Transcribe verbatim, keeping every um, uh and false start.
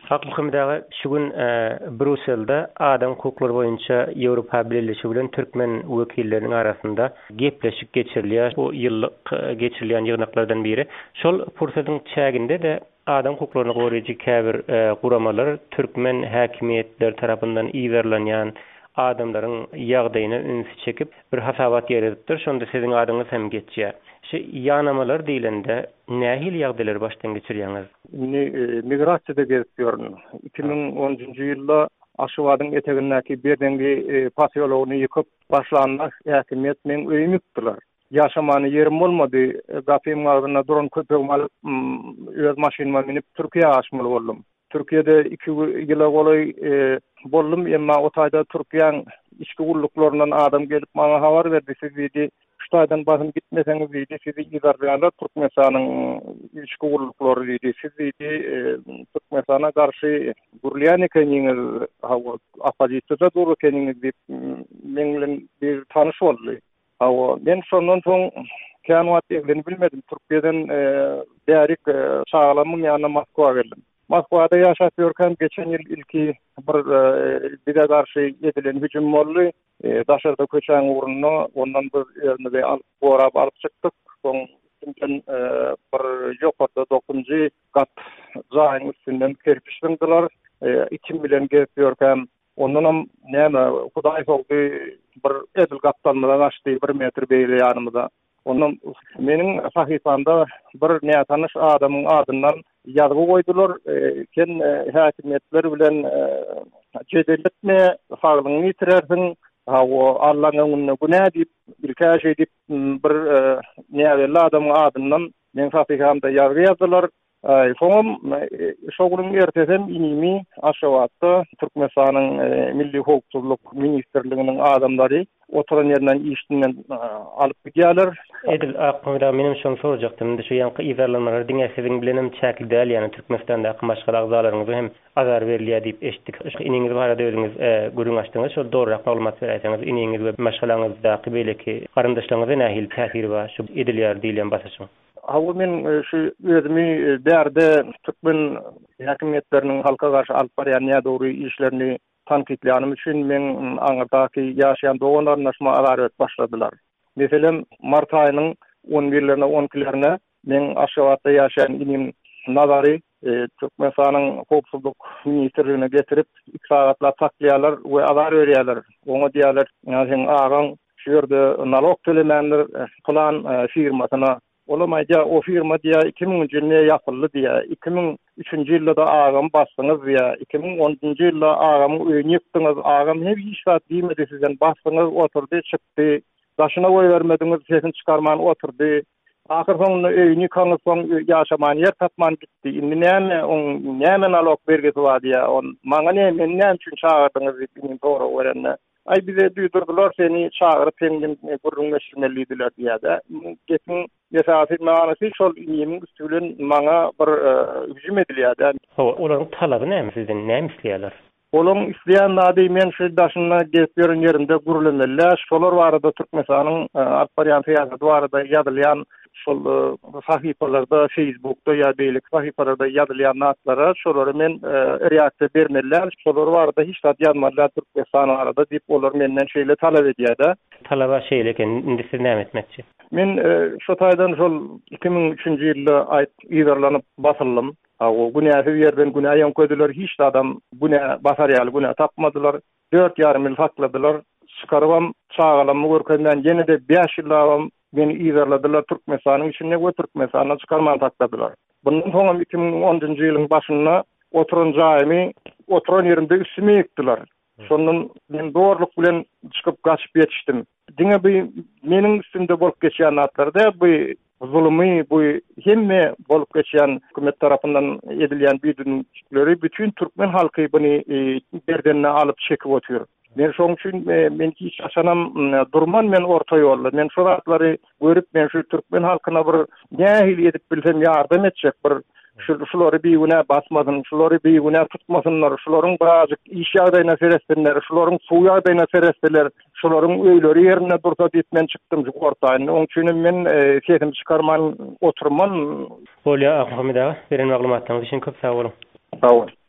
Haklı Muhammedağa şu gün Brüssel'de adam hukukları boyunca Avrupa Birleşigi bilen Türkmen wekillerinin arasında gepleşik geçirilýär. Bu ýyllyk geçirilýän ýygnaklardan biri. Şol pursatyň çäginde de adam hukuklaryny goraýjy käbir guramalar Türkmen häkimiýetleri tarapyndan iýerlenýän adamlaryň ýagdaýyna ünsü çekip bir hasabat ýeretipdir. Şonda siziň adyňyz hem geçýär. Şu ýanamalar diýilende nähil ýagdaýlar başdan geçirýäňiz? Migrasiýada gezip iki bin onuncu ýylda Aşgabatyň etegindäki berdengi pasiýologyny ýykyp başlanmak häkimiýet men öýmükdiler. Yaşamany yerim bolmady. Gapym aldyna duran köpek alyp öz maşynama minip Türkiýe aşmaly boldum. Türkiýede iki ýyla golay boldum, emma o taýda Türkiýanyň içki gulluklaryndan adam gelip maňa habar berdi. Siz diýdi, şu taýdan basym gitmeseňiz diýdi, sizi ýygarlaýarlar Türkmenistanyň içki gulluklary diýdi. Siz diýdi, Türkmenistana garşy gurulýan ekeniňiz, hawa opozisiýada dur ekeniňiz diýip men bilen bir tanyş boldy. Hawa men şondan soň kanwat eglini bilmedim. Türkiýeden därik çağlamyň ýanyna Moskwa geldim. Moskva'da yaşatıyorken geçen yıl ilki bir bize karşı edilen hücum boldy. Daşarda köçen uğruna ondan bir yerini de alıp borap alıp çıktık. Son kimden bir jokarda dokuzuncu kat zaýyň üstünden kerpiçlendiler. İçim bilen geçiyorken ondan näme Hudaý boldy bir edil gatlanmadan açdy bir metr beýle ýanymyza. Onun meniň sahifamda bir näme tanış adamyň adyndan ýazgy goýdular. Sen häkimiýetler bilen jedelletme, hagyny ýitirersiň. Hawa Allah'ın önüne günah deyip, ilkaş edip bir näme adamyň adyndan men sahifamda ýazgy ýazdylar. Soňam şoğulun ertesem inimi Aşgabatda Türkmenistanyň Milli Hukukçuluk Ministrliginiň adamlary oturan ýerden işinden alyp gidýärler. Edil akmyda menim şonu sorajaktym. Şu ýanky iýerlenmeler diňe siziň bilenim çäkli däl, ýani Türkmenistanda başga agzalaryňyza hem azar berilýär diýip eşitdik. Şu iniňiz barada özüňiz gürüň açdyňyz, şol dogryrak maglumat berýäňiz. Iniňiz we maşgalaňyzda qybeleki garandaşlaryňyza nähil täsiri bar şu edilýär diýilen basaşyň? Hawa men şu özümi därde Türkmen häkimiýetleriniň halka garşy alyp barýan ýa-dogry işlerini tanqidleýänim üçin men aňyrdaky ýaşaýan doganlaryna şuma azar berip başladylar. Meselem mart aýynyň on birlerine on ikilerine men Aşgabatda ýaşaýan inim nazary Türkmenistanyň hukukçuluk ministrligine getirip iki sagatla taklaýarlar we azar berýärler. Oňa diýerler, ýa-ni agaň şu ýerde nalog tölemenler plan firmasyna olamayca o firma diye iki bin'inci ýylda yapıldı diye, iki bin üçüncü ýylda da agam basdyňyz diye, iki bin onuncu ýylda agam öýüni ýykdyňyz, agam hep işgat diýmedi sizden basdyňyz, oturdy, çykdy, daşyna goý bermediňiz, sesini çykarman oturdy. Ahir soňunda öýüni yıkaňyz soň ýaşaman ýer tapman gitdi. Indi näme on näme nalog bergesi bar diye, on maňa näme näme üçin çağırdyňyz diýip dogry öwrenme. Ay bize duýdurdylar seni çağıryp senden gurrunlaşmelidiler diýär. Geçen mesafir manasy şol ýygyň üstünden maňa bir hüjüm edilýär. Olaryň talaby näme sizden näme isleýärler? Olaryň isleýän nady men şu daşyna gezip ýören ýerimde gurulmalar, şolar barada Türkmenistanyň alparyan fiýazy barada ýazylýan şol sahipalarda, Facebook'ta ýa beýlik sahipalarda ýazylýan natlara şolary men reaksiýa bermeler, şolar barada hiç zat ýazmalar Türkmenistan arada diýip olar menden şeýle talap edýär. Talaba şeýle eken, indi siz näme etmekçi? Men şu taýdan şol iki bin üçüncü ýylda aýt ýygarlanyp basyldım. O günäsi ýerden günäýen ködüler, hiç adam günä basarýaly günä tapmadylar. dört ýarym ýyl sakladylar. Çykarwam çağalamy görkenden ýene de beş ýyl beni ýygarladylar Türkmenistanyň içinde we Türkmenistana çykarman takladylar. Bundan soň iki bin onuncu ýylyň başynda oturan jaýymy oturan ýerimde üstüme ýekdiler. Şondan men doğruluk bilen çykyp gaçyp ýetişdim. Diňe bu meniň üstümde bolup geçýän atlarda bu zulmy, bu hemme bolup geçýän hökümet tarapyndan edilýän büýdünçleri bütün Türkmen halky buny berdenne alyp çekip otur. Men şoň üçin men hiç aşanam durman men orta ýolda. Men şu zatlary görüp men şu Türkmen halkyna bir nähil edip bilsem ýardam etjek bir şolary biýüne basmadyn, şolary biýüne tutmasynlar, şolaryň birazjyk iş ýagdaýyna seresdirler, şolaryň suw ýagdaýyna seresdirler, şolaryň öýleri ýerine dursa diýip men çykdym şu ortaýyny. Oň üçin men sesimi çykarman, oturman. Bolýa, Ahmeda, beren maglumatlaryňyz üçin köp sag bolun. Sag bolun.